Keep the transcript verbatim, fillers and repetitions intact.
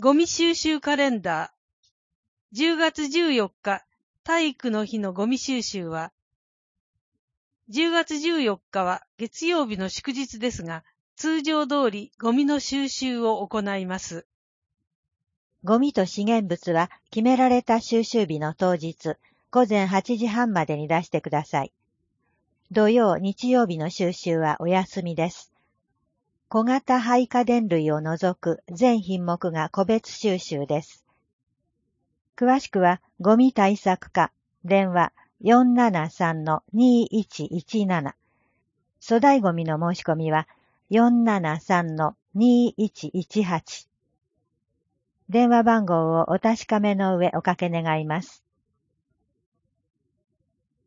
ゴミ収集カレンダー。じゅうがつじゅうよっか、体育の日のゴミ収集は、じゅうがつじゅうよっかは月曜日の祝日ですが、通常通りゴミの収集を行います。 ゴミと資源物は決められた収集日の当日、ごぜんはちじはんまでに出してください。土曜、日曜日の収集はお休みです。小型廃家電類を除く全品目が個別収集です。詳しくは、ゴミ対策課、電話 よんななさんのにいちいちなな。粗大ゴミの申し込みは よんななさんのにいちいちはち。電話番号をお確かめの上おかけ願います。